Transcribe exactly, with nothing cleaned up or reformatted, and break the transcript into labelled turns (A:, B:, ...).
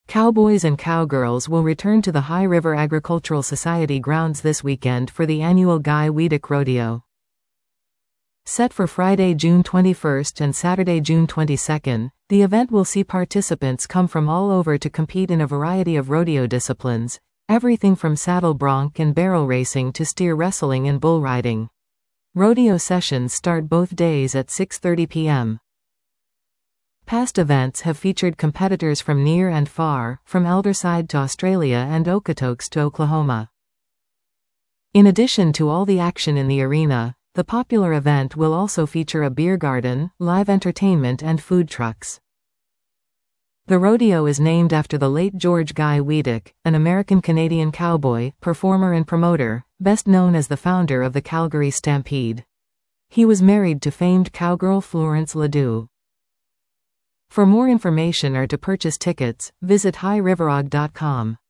A: Cowboys and cowgirls will return to the High River Agricultural Society grounds this weekend for the annual Guy Weedick Rodeo. Set for Friday, June twenty-first and Saturday, June twenty-second, the event will see participants come from all over to compete in a variety of rodeo disciplines, everything from saddle bronc and barrel racing to steer wrestling and bull riding. Rodeo sessions start both days at six thirty p m Past events have featured competitors from near and far, from Aldersyde to Australia and Okotoks to Oklahoma. In addition to all the action in the arena, the popular event will also feature a beer garden, live entertainment and food trucks. The rodeo is named after the late George Guy Weedick, an American-Canadian cowboy, performer and promoter, best known as the founder of the Calgary Stampede. He was married to famed cowgirl Florence Ledoux. For more information or to purchase tickets, visit high river og dot com.